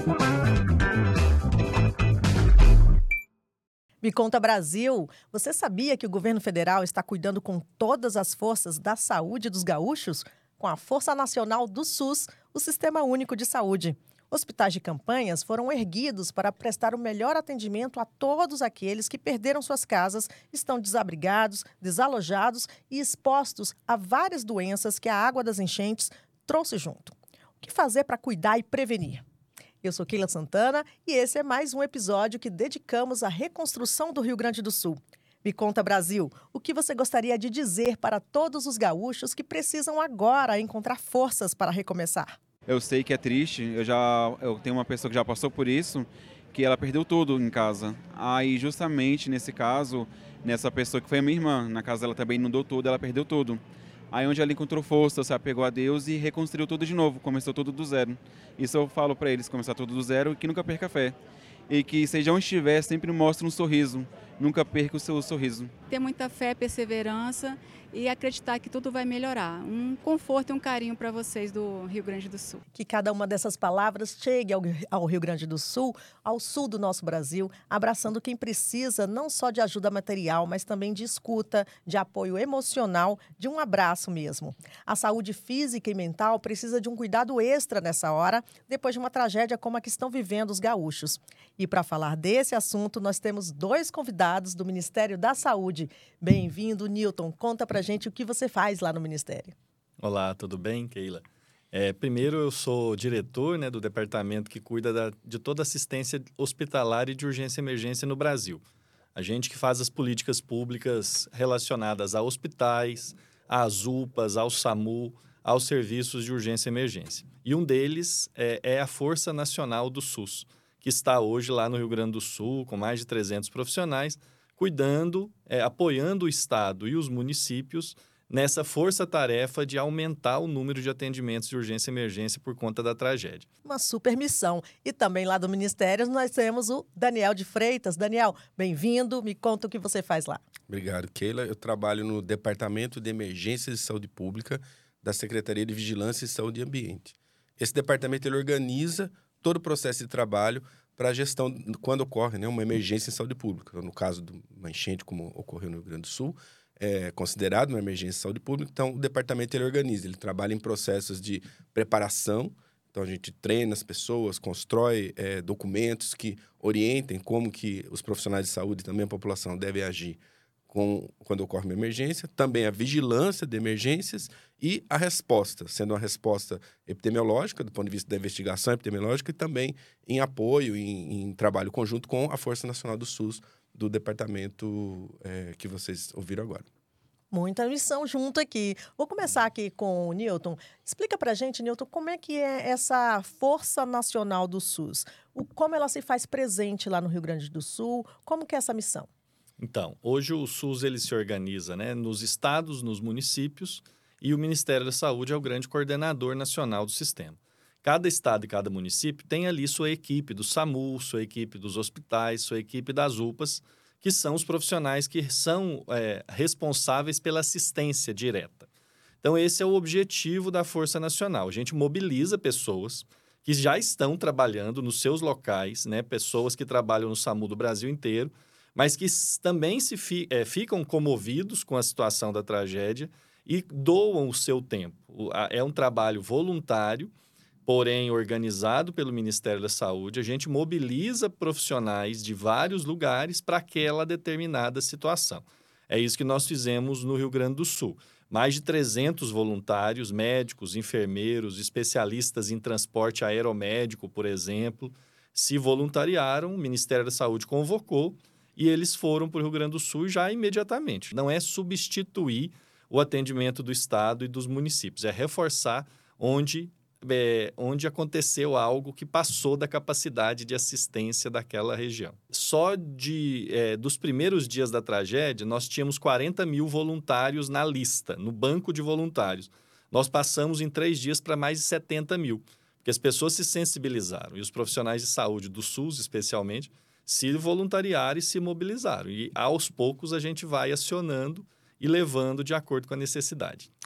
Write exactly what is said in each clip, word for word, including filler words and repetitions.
Me Conta Brasil, você sabia que o governo federal está cuidando com todas as forças da saúde dos gaúchos? Com a Força Nacional do SUS, o Sistema Único de Saúde. Hospitais de campanhas foram erguidos para prestar o melhor atendimento a todos aqueles que perderam suas casas, estão desabrigados, desalojados e expostos a várias doenças que a água das enchentes trouxe junto. O que fazer para cuidar e prevenir? Eu sou Keila Santana e esse é mais um episódio que dedicamos à reconstrução do Rio Grande do Sul. Me Conta Brasil, o que você gostaria de dizer para todos os gaúchos que precisam agora encontrar forças para recomeçar? Eu sei que é triste, eu já eu tenho uma pessoa que já passou por isso, que ela perdeu tudo em casa. Aí justamente nesse caso, nessa pessoa que foi a minha irmã, na casa dela também inundou tudo, ela perdeu tudo. Aí onde ela encontrou força, se apegou a Deus e reconstruiu tudo de novo, começou tudo do zero. Isso eu falo para eles, começar tudo do zero e que nunca perca a fé. E que seja onde estiver, sempre mostre um sorriso, nunca perca o seu sorriso. Ter muita fé, perseverança e acreditar que tudo vai melhorar. Um conforto e um carinho para vocês do Rio Grande do Sul. Que cada uma dessas palavras chegue ao, ao Rio Grande do Sul, ao sul do nosso Brasil, abraçando quem precisa não só de ajuda material, mas também de escuta, de apoio emocional, de um abraço mesmo. A saúde física e mental precisa de um cuidado extra nessa hora, depois de uma tragédia como a que estão vivendo os gaúchos. E para falar desse assunto, nós temos dois convidados do Ministério da Saúde. Bem-vindo, Newton. Conta pra gente o que você faz lá no Ministério. Olá, tudo bem, Keila? É, primeiro, eu sou diretor, né, do departamento que cuida da, de toda a assistência hospitalar e de urgência e emergência no Brasil. A gente que faz as políticas públicas relacionadas a hospitais, às U P As, ao SAMU, aos serviços de urgência e emergência. E um deles é, é a Força Nacional do SUS, que está hoje lá no Rio Grande do Sul, com mais de trezentos profissionais, cuidando, é, apoiando o Estado e os municípios nessa força-tarefa de aumentar o número de atendimentos de urgência e emergência por conta da tragédia. Uma super missão. E também lá do Ministério nós temos o Daniel de Freitas. Daniel, bem-vindo. Me conta o que você faz lá. Obrigado, Keila. Eu trabalho no Departamento de Emergências de Saúde Pública da Secretaria de Vigilância e Saúde e Ambiente. Esse departamento ele organiza todo o processo de trabalho para a gestão quando ocorre, né, uma emergência em saúde pública. No caso de uma enchente, como ocorreu no Rio Grande do Sul, é considerado uma emergência em saúde pública, então o departamento ele organiza, ele trabalha em processos de preparação, então a gente treina as pessoas, constrói é, documentos que orientem como que os profissionais de saúde e também a população devem agir com, quando ocorre uma emergência, também a vigilância de emergências e a resposta, sendo uma resposta epidemiológica, do ponto de vista da investigação epidemiológica, e também em apoio, em, em trabalho conjunto com a Força Nacional do SUS, do departamento é, que vocês ouviram agora. Muita missão junto aqui. Vou começar aqui com o Newton. Explica pra gente, Newton, como é que é essa Força Nacional do SUS? O, como ela se faz presente lá no Rio Grande do Sul? Como que é essa missão? Então, hoje o SUS ele se organiza, né, nos estados, nos municípios, e o Ministério da Saúde é o grande coordenador nacional do sistema. Cada estado e cada município tem ali sua equipe do SAMU, sua equipe dos hospitais, sua equipe das U P As, que são os profissionais que são é, responsáveis pela assistência direta. Então, esse é o objetivo da Força Nacional. A gente mobiliza pessoas que já estão trabalhando nos seus locais, né, pessoas que trabalham no SAMU do Brasil inteiro, mas que também se fi, é, ficam comovidos com a situação da tragédia e doam o seu tempo. É um trabalho voluntário, porém organizado pelo Ministério da Saúde. A gente mobiliza profissionais de vários lugares para aquela determinada situação. É isso que nós fizemos no Rio Grande do Sul. Mais de trezentos voluntários, médicos, enfermeiros, especialistas em transporte aeromédico, por exemplo, se voluntariaram, o Ministério da Saúde convocou e eles foram para o Rio Grande do Sul já imediatamente. Não é substituir o atendimento do Estado e dos municípios, é reforçar onde, é, onde aconteceu algo que passou da capacidade de assistência daquela região. Só de, é, dos primeiros dias da tragédia, nós tínhamos quarenta mil voluntários na lista, no banco de voluntários. Nós passamos em três dias para mais de setenta mil, porque as pessoas se sensibilizaram, e os profissionais de saúde do SUS, especialmente, se voluntariaram e se mobilizaram. E, aos poucos, a gente vai acionando e levando de acordo com a necessidade.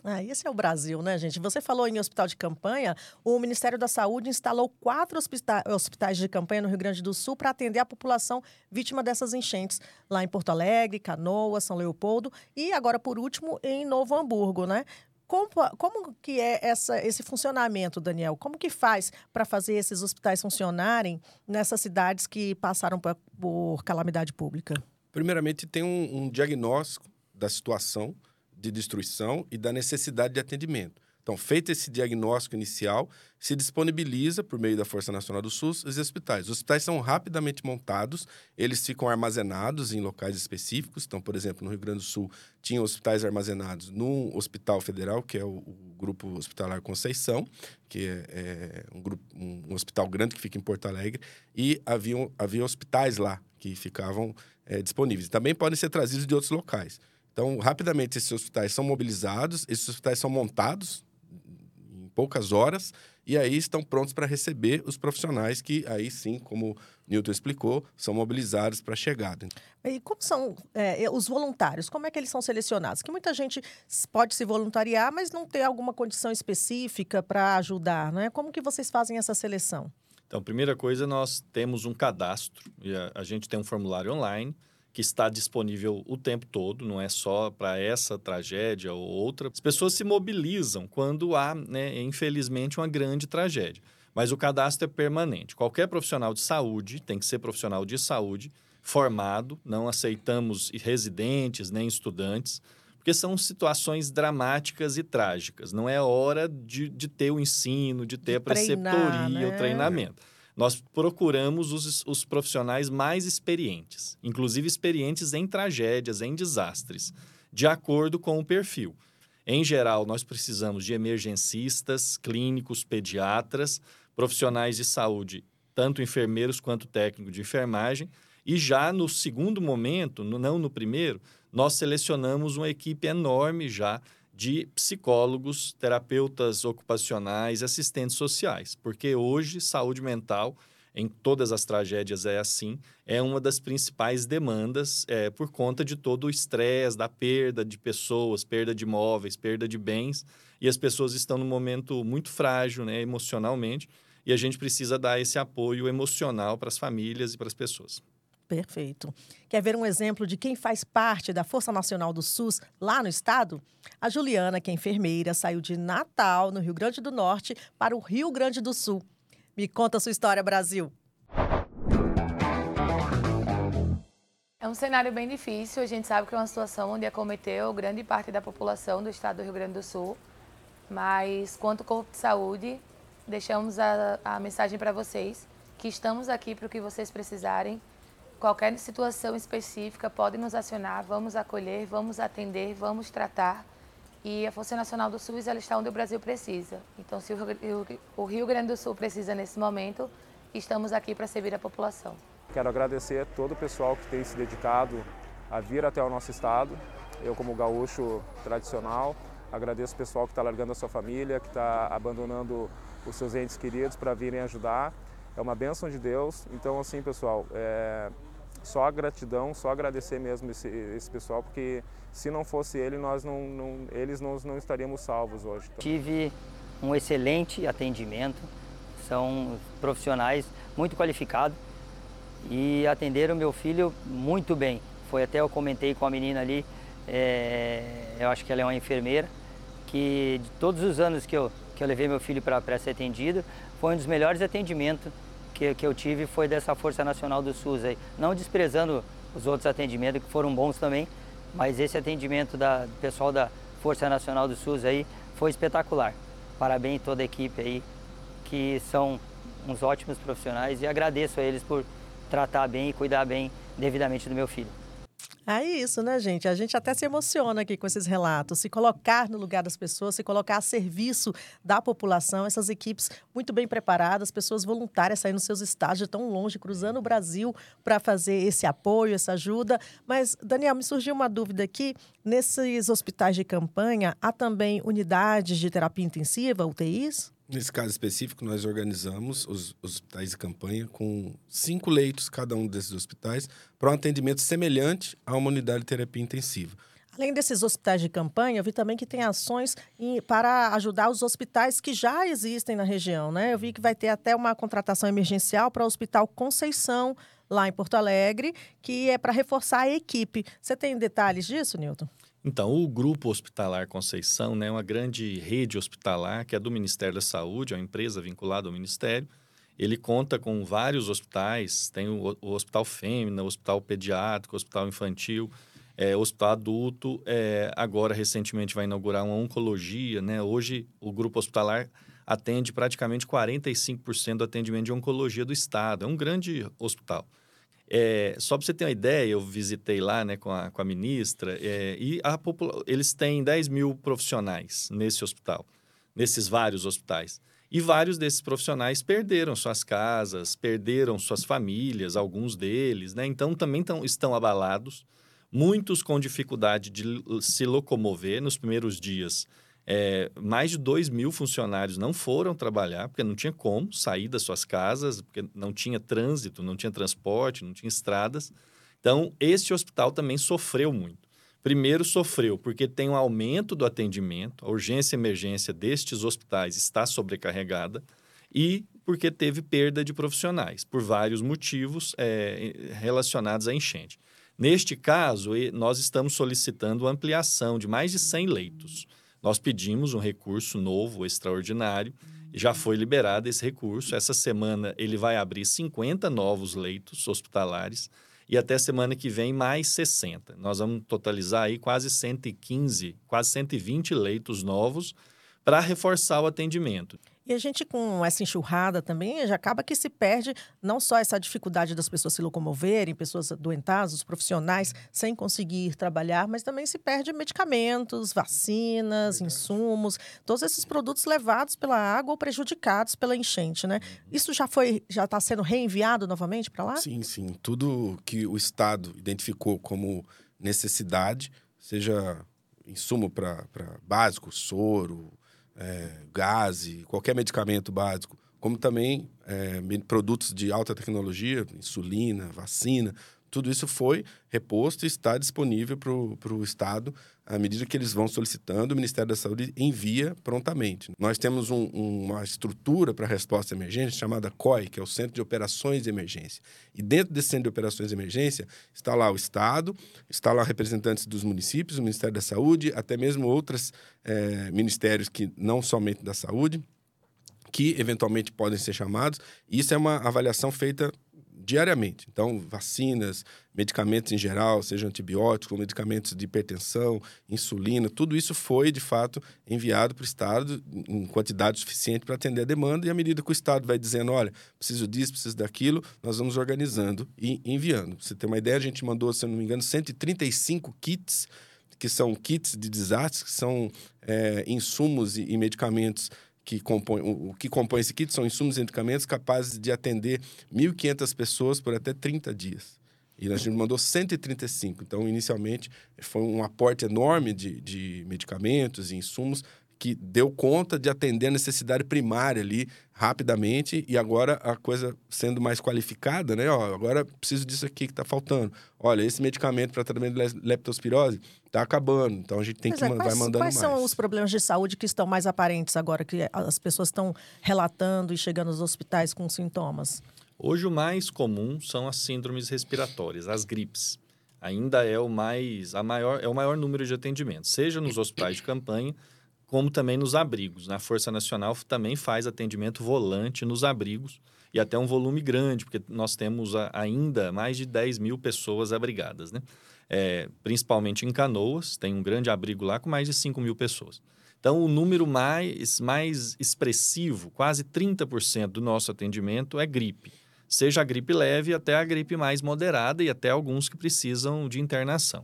Ah, esse é o Brasil, né, gente? Você falou em hospital de campanha, o Ministério da Saúde instalou quatro hospita- hospitais de campanha no Rio Grande do Sul para atender a população vítima dessas enchentes, lá em Porto Alegre, Canoas, São Leopoldo e agora, por último, em Novo Hamburgo, né? Como, como que é essa, esse funcionamento, Daniel? Como que faz para fazer esses hospitais funcionarem nessas cidades que passaram por, por calamidade pública? Primeiramente, tem um, um diagnóstico da situação de destruição e da necessidade de atendimento. Então, feito esse diagnóstico inicial, se disponibiliza, por meio da Força Nacional do SUS, os hospitais. Os hospitais são rapidamente montados, eles ficam armazenados em locais específicos. Então, por exemplo, no Rio Grande do Sul, tinha hospitais armazenados no Hospital Federal, que é o, o Grupo Hospitalar Conceição, que é, é um, grupo, um, um hospital grande que fica em Porto Alegre, e havia, havia hospitais lá que ficavam é, disponíveis. Também podem ser trazidos de outros locais. Então, rapidamente, esses hospitais são mobilizados, esses hospitais são montados em poucas horas e aí estão prontos para receber os profissionais que, aí sim, como o Newton explicou, são mobilizados para a chegada. E como são é, os voluntários? Como é que eles são selecionados? Que muita gente pode se voluntariar, mas não ter alguma condição específica para ajudar, né? Como que vocês fazem essa seleção? Então, primeira coisa, nós temos um cadastro e a, a gente tem um formulário online que está disponível o tempo todo, não é só para essa tragédia ou outra. As pessoas se mobilizam quando há, né, infelizmente, uma grande tragédia. Mas o cadastro é permanente. Qualquer profissional de saúde, tem que ser profissional de saúde, formado, não aceitamos residentes nem estudantes, porque são situações dramáticas e trágicas. Não é hora de, de ter o ensino, de ter de a preceptoria, treinar, né? o treinamento. Nós procuramos os, os profissionais mais experientes, inclusive experientes em tragédias, em desastres, de acordo com o perfil. Em geral, nós precisamos de emergencistas, clínicos, pediatras, profissionais de saúde, tanto enfermeiros quanto técnicos de enfermagem. E já no segundo momento, no, não no primeiro, nós selecionamos uma equipe enorme já de psicólogos, terapeutas ocupacionais, assistentes sociais. Porque hoje, saúde mental, em todas as tragédias é assim, é uma das principais demandas é, por conta de todo o estresse, da perda de pessoas, perda de imóveis, perda de bens. E as pessoas estão num momento muito frágil, né, emocionalmente, e a gente precisa dar esse apoio emocional para as famílias e para as pessoas. Perfeito. Quer ver um exemplo de quem faz parte da Força Nacional do SUS lá no estado? A Juliana, que é enfermeira, saiu de Natal, no Rio Grande do Norte, para o Rio Grande do Sul. Me conta a sua história, Brasil. É um cenário bem difícil. A gente sabe que é uma situação onde acometeu grande parte da população do estado do Rio Grande do Sul. Mas, quanto Corpo de Saúde, deixamos a, a mensagem para vocês que estamos aqui para o que vocês precisarem. Qualquer situação específica pode nos acionar, vamos acolher, vamos atender, vamos tratar. E a Força Nacional do SUS ela está onde o Brasil precisa. Então, se o Rio Grande do Sul precisa nesse momento, estamos aqui para servir a população. Quero agradecer a todo o pessoal que tem se dedicado a vir até o nosso estado. Eu, como gaúcho tradicional, agradeço o pessoal que está largando a sua família, que está abandonando os seus entes queridos para virem ajudar. É uma bênção de Deus. Então, assim, pessoal, é só gratidão, só agradecer mesmo esse, esse pessoal, porque se não fosse ele, nós não, não, eles não, não estaríamos salvos hoje. Então. Tive um excelente atendimento, são profissionais muito qualificados e atenderam meu filho muito bem. Foi até eu comentei com a menina ali, é, eu acho que ela é uma enfermeira, que de todos os anos que eu, que eu levei meu filho para ser atendido, foi um dos melhores atendimentos que, que eu tive, foi dessa Força Nacional do SUS aí. Não desprezando os outros atendimentos que foram bons também, mas esse atendimento da, do pessoal da Força Nacional do SUS aí foi espetacular. Parabéns a toda a equipe aí, que são uns ótimos profissionais, e agradeço a eles por tratar bem e cuidar bem devidamente do meu filho. É isso, né, gente? A gente até se emociona aqui com esses relatos. Se colocar no lugar das pessoas, se colocar a serviço da população, essas equipes muito bem preparadas, pessoas voluntárias saindo dos seus estágios tão longe, cruzando o Brasil para fazer esse apoio, essa ajuda. Mas, Daniel, me surgiu uma dúvida aqui. Nesses hospitais de campanha, há também unidades de terapia intensiva, U T Is? Nesse caso específico, nós organizamos os, os hospitais de campanha com cinco leitos, cada um desses hospitais, para um atendimento semelhante a uma unidade de terapia intensiva. Além desses hospitais de campanha, eu vi também que tem ações em- para ajudar os hospitais que já existem na região, né? Eu vi que vai ter até uma contratação emergencial para o Hospital Conceição, lá em Porto Alegre, que é para reforçar a equipe. Você tem detalhes disso, Newton? Então, o Grupo Hospitalar Conceição, né, é uma grande rede hospitalar que é do Ministério da Saúde, é uma empresa vinculada ao Ministério. Ele conta com vários hospitais, tem o, o Hospital Fêmea, o Hospital Pediátrico, o Hospital Infantil, é, o Hospital Adulto. É, agora, recentemente, vai inaugurar uma oncologia, né? Hoje, o Grupo Hospitalar atende praticamente quarenta e cinco por cento do atendimento de oncologia do Estado. É um grande hospital. É, só para você ter uma ideia, eu visitei lá, né, com, a, com a ministra, é, e a popula- eles têm dez mil profissionais nesse hospital, nesses vários hospitais. E vários desses profissionais perderam suas casas, perderam suas famílias, alguns deles, né? Então, também tão, estão abalados, muitos com dificuldade de se locomover nos primeiros dias. É, mais de dois mil funcionários não foram trabalhar, porque não tinha como sair das suas casas, porque não tinha trânsito, não tinha transporte, não tinha estradas. Então, esse hospital também sofreu muito. Primeiro, sofreu porque tem um aumento do atendimento, a urgência e emergência destes hospitais está sobrecarregada, e porque teve perda de profissionais, por vários motivos é, relacionados à enchente. Neste caso, nós estamos solicitando ampliação de mais de cem leitos. Nós pedimos um recurso novo, extraordinário, já foi liberado esse recurso. Essa semana ele vai abrir cinquenta novos leitos hospitalares e até semana que vem mais sessenta. Nós vamos totalizar aí quase cento e quinze, quase cento e vinte leitos novos para reforçar o atendimento. E a gente, com essa enxurrada também, já acaba que se perde não só essa dificuldade das pessoas se locomoverem, pessoas adoentadas, os profissionais sem conseguir trabalhar, mas também se perde medicamentos, vacinas, insumos, todos esses produtos levados pela água ou prejudicados pela enchente, né? Isso já foi, já está sendo reenviado novamente para lá? Sim, sim. Tudo que o Estado identificou como necessidade, seja insumo para básico, soro, É, gás, qualquer medicamento básico, como também é, produtos de alta tecnologia, insulina, vacina, tudo isso foi reposto e está disponível para o Estado à medida que eles vão solicitando, o Ministério da Saúde envia prontamente. Nós temos um, uma estrutura para resposta à emergência chamada C O E, que é o Centro de Operações de Emergência. E dentro desse Centro de Operações de Emergência está lá o Estado, está lá representantes dos municípios, o Ministério da Saúde, até mesmo outros é, ministérios que não somente da saúde, que eventualmente podem ser chamados. E isso é uma avaliação feita diariamente. Então, vacinas, medicamentos em geral, seja antibióticos, medicamentos de hipertensão, insulina, tudo isso foi, de fato, enviado para o Estado em quantidade suficiente para atender a demanda, e à medida que o Estado vai dizendo, olha, preciso disso, preciso daquilo, nós vamos organizando e enviando. Pra você ter uma ideia, a gente mandou, se eu não me engano, cento e trinta e cinco kits, que são kits de desastres, que são é, insumos e, e medicamentos que compõe, o que compõe esse kit são insumos e medicamentos capazes de atender mil e quinhentas pessoas por até trinta dias. E a gente mandou cento e trinta e cinco. Então, inicialmente, foi um aporte enorme de, de medicamentos e insumos que deu conta de atender a necessidade primária ali rapidamente, e agora a coisa sendo mais qualificada, né? Ó, agora preciso disso aqui que está faltando. Olha, esse medicamento para tratamento de leptospirose está acabando, então a gente tem Pois que é, man- quais, vai mandando quais mais. são os problemas de saúde que estão mais aparentes agora, que as pessoas estão relatando e chegando aos hospitais com sintomas? Hoje o mais comum são as síndromes respiratórias, as gripes. Ainda é o mais, a maior, é o maior número de atendimentos, seja nos hospitais de campanha, como também nos abrigos. A Força Nacional também faz atendimento volante nos abrigos, e até um volume grande, porque nós temos a, ainda mais de dez mil pessoas abrigadas, né? É, principalmente em Canoas, tem um grande abrigo lá com mais de cinco mil pessoas. Então, o número mais, mais expressivo, quase trinta por cento do nosso atendimento é gripe. Seja a gripe leve até a gripe mais moderada, e até alguns que precisam de internação.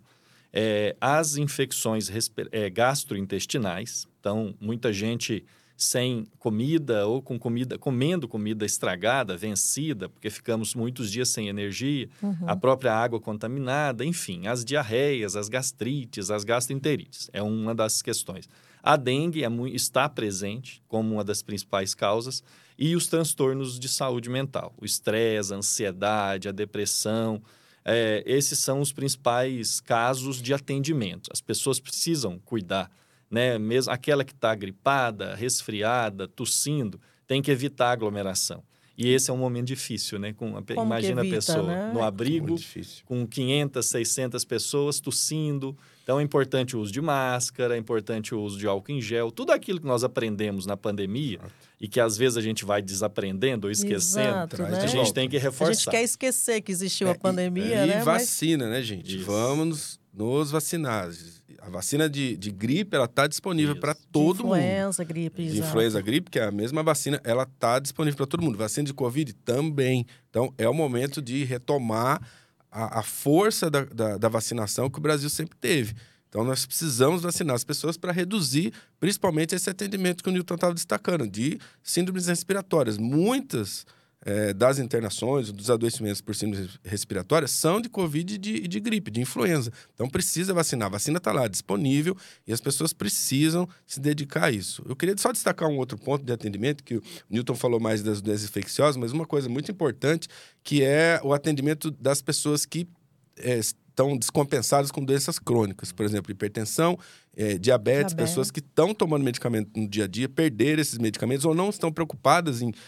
É, as infecções é, gastrointestinais, então muita gente sem comida ou com comida, comendo comida estragada, vencida, porque ficamos muitos dias sem energia, Uhum. a própria água contaminada, enfim, as diarreias, as gastrites, as gastroenterites, é uma das questões. A dengue é, está presente como uma das principais causas, e os transtornos de saúde mental, o estresse, a ansiedade, a depressão. é, esses são os principais casos de atendimento. As pessoas precisam cuidar, né? Mesmo aquela que está gripada, resfriada, tossindo, tem que evitar a aglomeração. E esse é um momento difícil, né? Com a, Como imagina evita, a pessoa né? no abrigo, com quinhentas, seiscentas pessoas tossindo. Então, é importante o uso de máscara, é importante o uso de álcool em gel. Tudo aquilo que nós aprendemos na pandemia e que, às vezes, a gente vai desaprendendo ou esquecendo, Exato, né? a gente tem que reforçar. A gente quer esquecer que existiu a É, pandemia, e, né? E vacina, mas... né, gente? Isso. Vamos nos vacinar. A vacina de, de gripe, ela está disponível para todo de mundo. Influenza, gripe, De exato. influenza, gripe, que é a mesma vacina, ela está disponível para todo mundo. Vacina de Covid também. Então, é o momento de retomar a, a força da, da, da vacinação que o Brasil sempre teve. Então, nós precisamos vacinar as pessoas para reduzir, principalmente, esse atendimento que o Newton estava destacando, de síndromes respiratórias. Muitas é, das internações, dos adoecimentos por síndromes respiratórias, são de Covid e de, de gripe, de influenza. Então, precisa vacinar. A vacina está lá, disponível, e as pessoas precisam se dedicar a isso. Eu queria só destacar um outro ponto de atendimento, que o Newton falou mais das doenças infecciosas, mas uma coisa muito importante, que é o atendimento das pessoas que é, estão descompensadas com doenças crônicas, por exemplo, hipertensão, é, diabetes, Diabetes. pessoas que estão tomando medicamento no dia a dia, perderam esses medicamentos ou não estão preocupadas em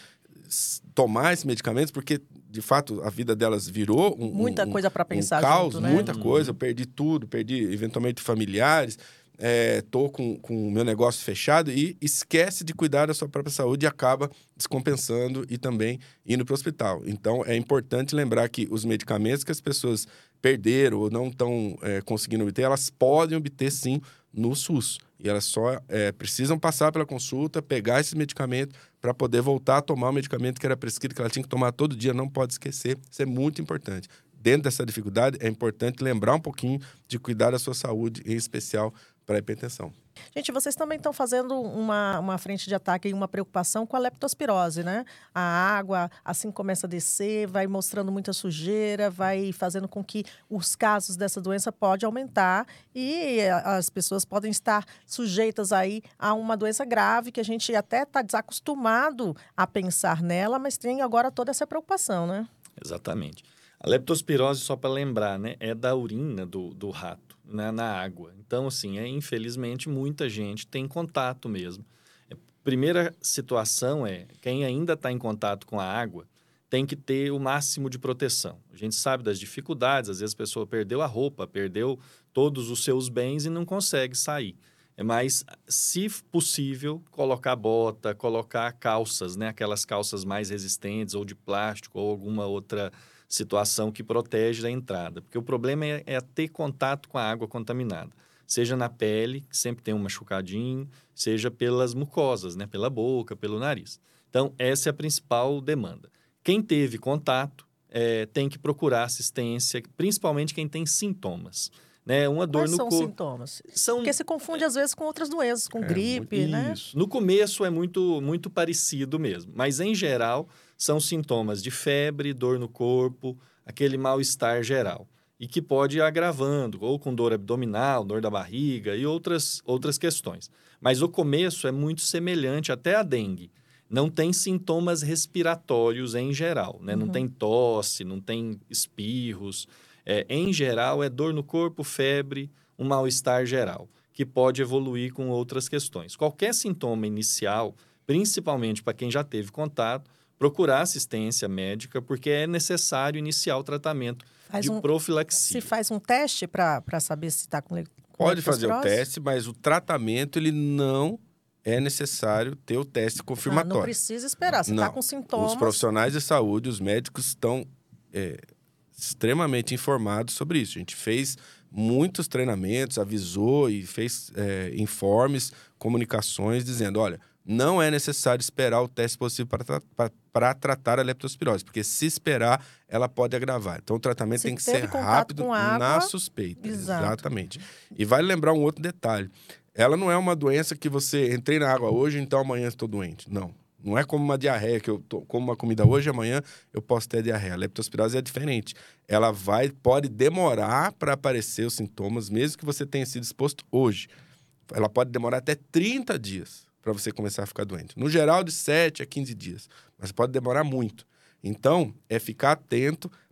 tomar esses medicamentos, porque, de fato, a vida delas virou um, muita um, coisa para pensar um caos, junto, né? muita coisa. Eu perdi tudo, perdi, eventualmente, familiares, é, tô com o meu negócio fechado e esquece de cuidar da sua própria saúde e acaba descompensando e também indo para o hospital. Então, é importante lembrar que os medicamentos que as pessoas perderam ou não estão é, conseguindo obter, elas podem obter, sim, no SUS. E elas só é, precisam passar pela consulta, pegar esse medicamento para poder voltar a tomar o medicamento que era prescrito, que ela tinha que tomar todo dia, não pode esquecer. Isso é muito importante. Dentro dessa dificuldade, é importante lembrar um pouquinho de cuidar da sua saúde, em especial para a hipertensão. Gente, vocês também estão fazendo uma, uma frente de ataque e uma preocupação com a leptospirose, né? A água, assim começa a descer, vai mostrando muita sujeira, vai fazendo com que os casos dessa doença podem aumentar e as pessoas podem estar sujeitas aí a uma doença grave que a gente até está desacostumado a pensar nela, mas tem agora toda essa preocupação, né? Exatamente. A leptospirose, só para lembrar, né, é da urina do, do rato, né, na água. Então, assim, é, infelizmente, muita gente tem contato mesmo. A primeira situação é, quem ainda está em contato com a água tem que ter o máximo de proteção. A gente sabe das dificuldades, às vezes a pessoa perdeu a roupa, perdeu todos os seus bens e não consegue sair. Mas, se possível, colocar bota, colocar calças, né, aquelas calças mais resistentes, ou de plástico, ou alguma outra situação que protege da entrada. Porque o problema é, é ter contato com a água contaminada. Seja na pele, que sempre tem um machucadinho, seja pelas mucosas, né? Pela boca, pelo nariz. Então, essa é a principal demanda. Quem teve contato é, tem que procurar assistência, principalmente quem tem sintomas. Né? Uma dor Quais no são corpo. os sintomas? São... Porque se confunde, às vezes, com outras doenças, com É, gripe, Isso. né? No começo é muito, muito parecido mesmo, mas em geral são sintomas de febre, dor no corpo, aquele mal-estar geral. E que pode ir agravando, ou com dor abdominal, dor da barriga e outras, outras questões. Mas o começo é muito semelhante até à dengue. Não tem sintomas respiratórios em geral, né? Uhum. Não tem tosse, não tem espirros. É, em geral, é dor no corpo, febre, um mal-estar geral, que pode evoluir com outras questões. Qualquer sintoma inicial, principalmente para quem já teve contato, procurar assistência médica, porque é necessário iniciar o tratamento faz de um, profilaxia. Se faz um teste para saber se está com leptospirose? Pode fazer o teste, mas o tratamento, ele não é necessário ter o teste confirmatório. Ah, não precisa esperar, você está com sintomas. Os profissionais de saúde, os médicos estão é, extremamente informados sobre isso. A gente fez muitos treinamentos, avisou e fez é, informes, comunicações, dizendo, olha, não é necessário esperar o teste positivo para tratar a leptospirose, porque se esperar, ela pode agravar. Então, o tratamento se tem que ser rápido água, na suspeita. Exato. Exatamente. E vale lembrar um outro detalhe. Ela não é uma doença que você entrei na água hoje, então amanhã estou doente. Não. Não é como uma diarreia, que eu tô, como uma comida hoje, amanhã eu posso ter diarreia. A leptospirose é diferente. Ela vai, pode demorar para aparecer os sintomas, mesmo que você tenha sido exposto hoje. Ela pode demorar até trinta dias para você começar a ficar doente. No geral, de sete a quinze dias. Mas pode demorar muito. Então, é ficar atento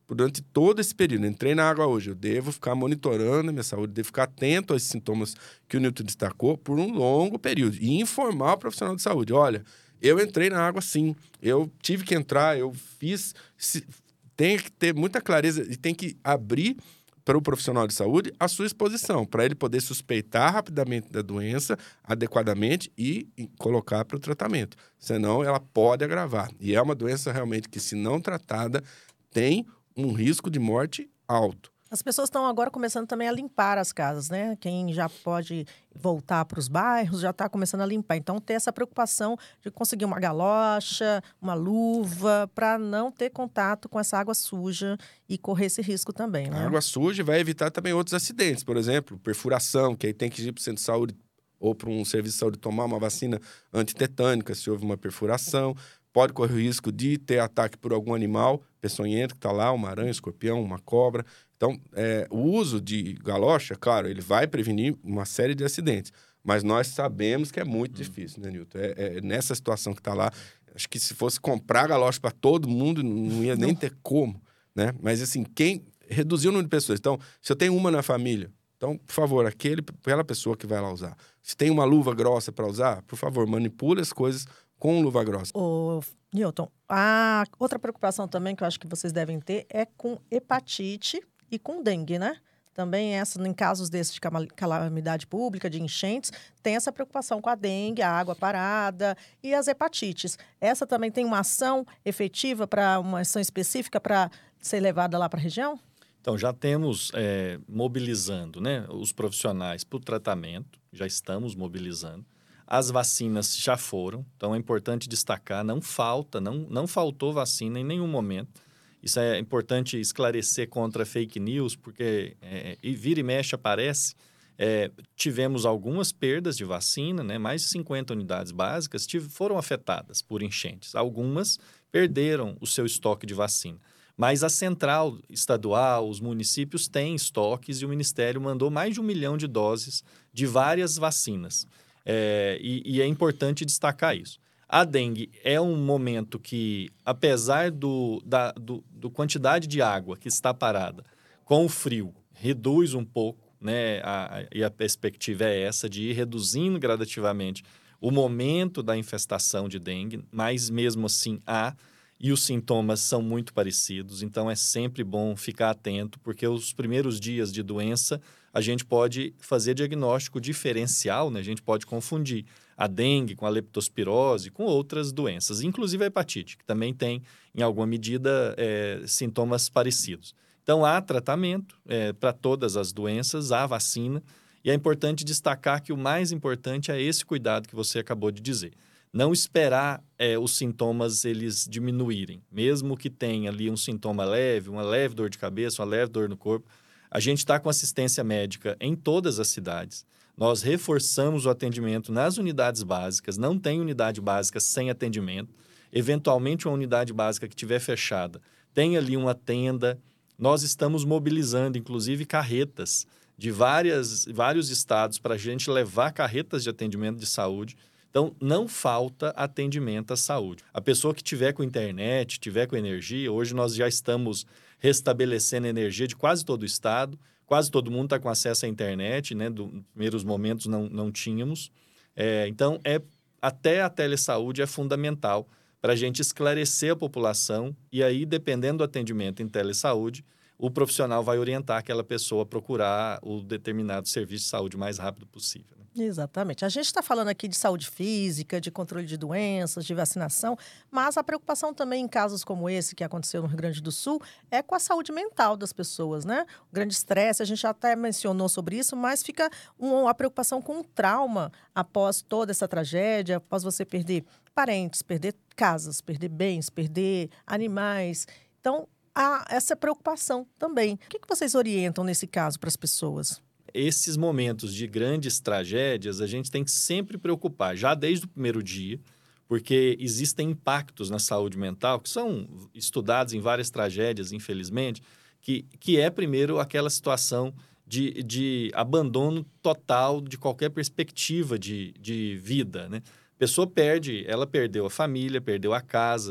durante todo esse período. Entrei na água hoje, eu devo ficar monitorando a minha saúde, devo ficar atento aos sintomas que o Newton destacou por um longo período e informar o profissional de saúde. Olha, eu entrei na água sim, eu tive que entrar, eu fiz... Se, tem que ter muita clareza e tem que abrir para o profissional de saúde a sua exposição, para ele poder suspeitar rapidamente da doença, adequadamente e colocar para o tratamento. Senão, ela pode agravar. E é uma doença realmente que, se não tratada, tem um risco de morte alto. As pessoas estão agora começando também a limpar as casas, né? Quem já pode voltar para os bairros já está começando a limpar. Então, ter essa preocupação de conseguir uma galocha, uma luva, para não ter contato com essa água suja e correr esse risco também, né? A água suja vai evitar também outros acidentes. Por exemplo, perfuração, que aí tem que ir para o centro de saúde ou para um serviço de saúde tomar uma vacina antitetânica se houve uma perfuração. Pode correr o risco de ter ataque por algum animal peçonhento que está lá, uma aranha, um escorpião, uma cobra. Então, é, o uso de galocha, claro, ele vai prevenir uma série de acidentes. Mas nós sabemos que é muito hum. difícil, né, Newton? É, é, nessa situação que está lá, acho que se fosse comprar galocha para todo mundo, não ia nem não. ter como, né? Mas, assim, quem reduziu o número de pessoas. Então, se eu tenho uma na família, então, por favor, aquele, aquela pessoa que vai lá usar. Se tem uma luva grossa para usar, por favor, manipule as coisas com luva grossa. Ô, Newton, a outra preocupação também que eu acho que vocês devem ter é com hepatite e com dengue, né? Também essa, em casos desses de calamidade pública, de enchentes, tem essa preocupação com a dengue, a água parada e as hepatites. Essa também tem uma ação efetiva, para uma ação específica para ser levada lá para a região? Então, já temos é, mobilizando, né, os profissionais para o tratamento, já estamos mobilizando. As vacinas já foram, então é importante destacar, não falta, não, não faltou vacina em nenhum momento. Isso é importante esclarecer contra fake news, porque é, e vira e mexe aparece. É, tivemos algumas perdas de vacina, né? Mais de cinquenta unidades básicas tive, foram afetadas por enchentes. Algumas perderam o seu estoque de vacina. Mas a central estadual, os municípios têm estoques e o Ministério mandou mais de um milhão de doses de várias vacinas. É, e, e é importante destacar isso. A dengue é um momento que, apesar do, da do, do quantidade de água que está parada, com o frio, reduz um pouco, né? A, a, e a perspectiva é essa, de ir reduzindo gradativamente o momento da infestação de dengue, mas mesmo assim há, e os sintomas são muito parecidos, então é sempre bom ficar atento, porque os primeiros dias de doença a gente pode fazer diagnóstico diferencial, né? A gente pode confundir a dengue com a leptospirose, com outras doenças, inclusive a hepatite, que também tem, em alguma medida, é, sintomas parecidos. Então, há tratamento é, para todas as doenças, há vacina, e é importante destacar que o mais importante é esse cuidado que você acabou de dizer. Não esperar é, os sintomas eles diminuírem, mesmo que tenha ali um sintoma leve, uma leve dor de cabeça, uma leve dor no corpo. A gente está com assistência médica em todas as cidades. Nós reforçamos o atendimento nas unidades básicas, não tem unidade básica sem atendimento. Eventualmente, uma unidade básica que estiver fechada, tem ali uma tenda. Nós estamos mobilizando, inclusive, carretas de várias, vários estados para a gente levar carretas de atendimento de saúde. Então, não falta atendimento à saúde. A pessoa que tiver com internet, tiver com energia, hoje nós já estamos restabelecendo a energia de quase todo o estado. Quase todo mundo está com acesso à internet, né? Nos primeiros momentos não, não tínhamos. É, então, é, até a telesaúde é fundamental para a gente esclarecer a população e aí, dependendo do atendimento em telesaúde, o profissional vai orientar aquela pessoa a procurar o determinado serviço de saúde o mais rápido possível. Né? Exatamente. A gente está falando aqui de saúde física, de controle de doenças, de vacinação, mas a preocupação também em casos como esse que aconteceu no Rio Grande do Sul é com a saúde mental das pessoas, né? O grande estresse, a gente já até mencionou sobre isso, mas fica um, a preocupação com o trauma após toda essa tragédia, após você perder parentes, perder casas, perder bens, perder animais. Então, há essa preocupação também. O que, que vocês orientam nesse caso para as pessoas? Esses momentos de grandes tragédias, a gente tem que sempre preocupar, já desde o primeiro dia, porque existem impactos na saúde mental, que são estudados em várias tragédias, infelizmente, que, que é, primeiro, aquela situação de, de abandono total de qualquer perspectiva de, de vida, né? A pessoa perde, ela perdeu a família, perdeu a casa,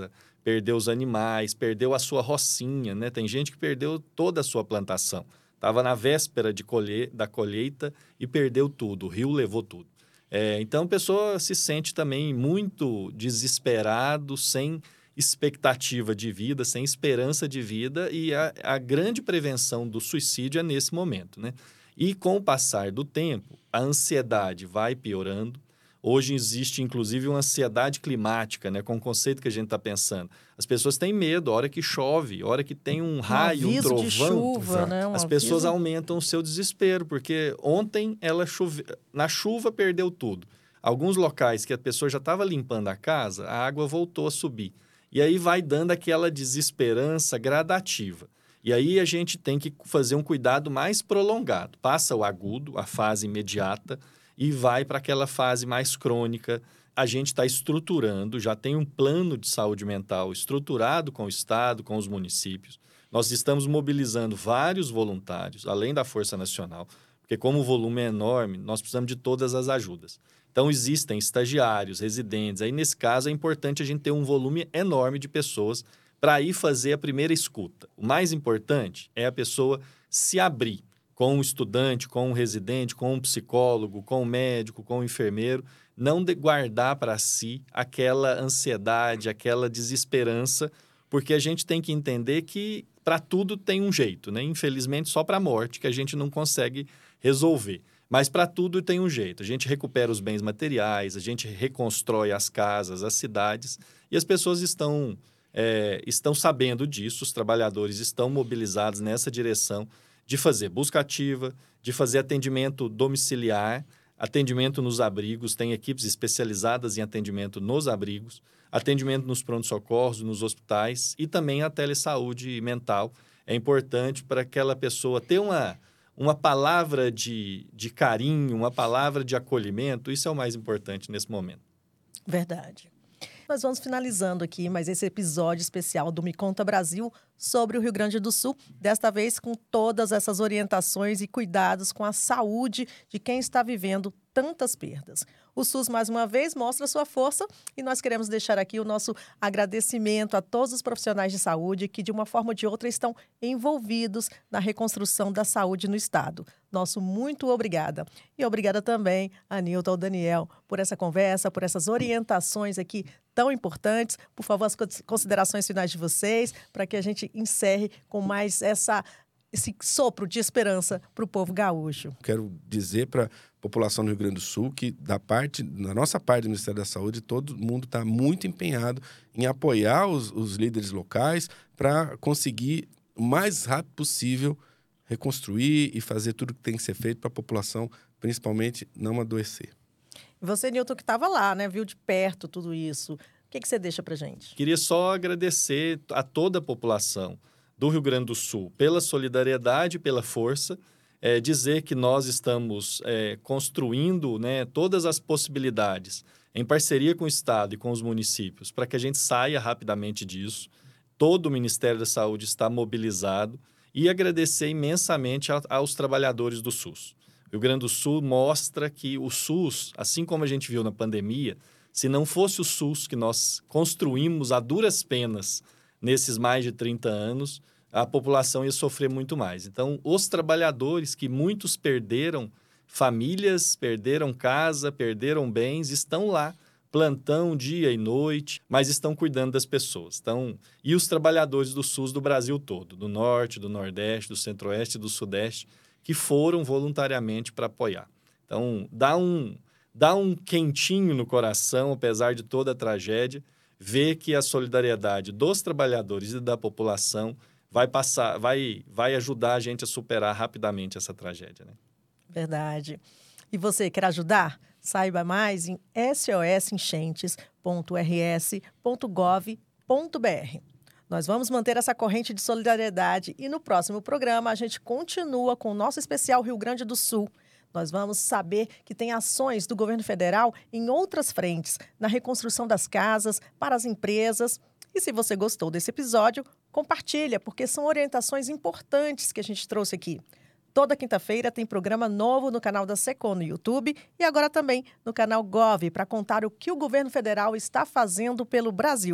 perdeu os animais, perdeu a sua rocinha, né? Tem gente que perdeu toda a sua plantação. Estava na véspera de colhe... da colheita e perdeu tudo, o rio levou tudo. É, então, a pessoa se sente também muito desesperado, sem expectativa de vida, sem esperança de vida, e a, a grande prevenção do suicídio é nesse momento, né? E com o passar do tempo, a ansiedade vai piorando. Hoje existe, inclusive, uma ansiedade climática, né? Com o conceito que a gente está pensando. As pessoas têm medo, a hora que chove, a hora que tem um raio, um, um trovão. De chuva, né? um as aviso... pessoas aumentam o seu desespero, porque ontem ela chove... na chuva perdeu tudo. Alguns locais que a pessoa já estava limpando a casa, a água voltou a subir. E aí vai dando aquela desesperança gradativa. E aí a gente tem que fazer um cuidado mais prolongado. Passa o agudo, a fase imediata, e vai para aquela fase mais crônica. A gente está estruturando, já tem um plano de saúde mental estruturado com o Estado, com os municípios. Nós estamos mobilizando vários voluntários, além da Força Nacional, porque como o volume é enorme, nós precisamos de todas as ajudas. Então, existem estagiários, residentes. Aí, nesse caso, é importante a gente ter um volume enorme de pessoas para ir fazer a primeira escuta. O mais importante é a pessoa se abrir com um estudante, com um residente, com um psicólogo, com um médico, com um enfermeiro, não de guardar para si aquela ansiedade, aquela desesperança, porque a gente tem que entender que para tudo tem um jeito, né? Infelizmente, só para a morte que a gente não consegue resolver. Mas para tudo tem um jeito. A gente recupera os bens materiais, a gente reconstrói as casas, as cidades, e as pessoas estão, é, estão sabendo disso, os trabalhadores estão mobilizados nessa direção de fazer busca ativa, de fazer atendimento domiciliar, atendimento nos abrigos, tem equipes especializadas em atendimento nos abrigos, atendimento nos pronto-socorros, nos hospitais e também a telesaúde mental. É importante para aquela pessoa ter uma, uma palavra de, de carinho, uma palavra de acolhimento, isso é o mais importante nesse momento. Verdade. Nós vamos finalizando aqui mais esse episódio especial do Me Conta Brasil sobre o Rio Grande do Sul, desta vez com todas essas orientações e cuidados com a saúde de quem está vivendo tantas perdas. O SUS, mais uma vez, mostra sua força e nós queremos deixar aqui o nosso agradecimento a todos os profissionais de saúde que, de uma forma ou de outra, estão envolvidos na reconstrução da saúde no Estado. Nosso muito obrigada. E obrigada também a Nilton, ao Daniel, por essa conversa, por essas orientações aqui tão importantes. Por favor, as considerações finais de vocês, para que a gente encerre com mais essa, esse sopro de esperança para o povo gaúcho. Quero dizer para a população do Rio Grande do Sul que, da parte, na nossa parte do Ministério da Saúde, todo mundo está muito empenhado em apoiar os, os líderes locais para conseguir, o mais rápido possível, reconstruir e fazer tudo que tem que ser feito para a população, principalmente, não adoecer. E você, Nilton, que estava lá, né? Viu de perto tudo isso. O que, que você deixa para gente? Queria só agradecer a toda a população do Rio Grande do Sul pela solidariedade, pela força, é, dizer que nós estamos é, construindo, né, todas as possibilidades em parceria com o Estado e com os municípios para que a gente saia rapidamente disso. Todo o Ministério da Saúde está mobilizado e agradecer imensamente a, aos trabalhadores do SUS. O Rio Grande do Sul mostra que o SUS, assim como a gente viu na pandemia, se não fosse o SUS que nós construímos a duras penas nesses mais de trinta anos, a população ia sofrer muito mais. Então, os trabalhadores, que muitos perderam famílias, perderam casa, perderam bens, estão lá, plantão dia e noite, mas estão cuidando das pessoas. Então, e os trabalhadores do SUS do Brasil todo, do Norte, do Nordeste, do Centro-Oeste e do Sudeste, que foram voluntariamente para apoiar. Então, dá um, dá um quentinho no coração, apesar de toda a tragédia, ver que a solidariedade dos trabalhadores e da população vai passar, vai, vai ajudar a gente a superar rapidamente essa tragédia, né? Verdade. E você quer ajudar? Saiba mais em s o s enchentes ponto r s ponto gov ponto b r. Nós vamos manter essa corrente de solidariedade e no próximo programa a gente continua com o nosso especial Rio Grande do Sul. Nós vamos saber que tem ações do governo federal em outras frentes, na reconstrução das casas, para as empresas. E se você gostou desse episódio, compartilha, porque são orientações importantes que a gente trouxe aqui. Toda quinta-feira tem programa novo no canal da SECOM no YouTube e agora também no canal Gov, para contar o que o governo federal está fazendo pelo Brasil.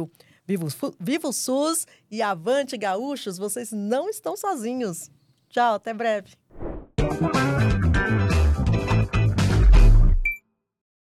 Viva o, Viva o SUS e avante, gaúchos, vocês não estão sozinhos. Tchau, até breve.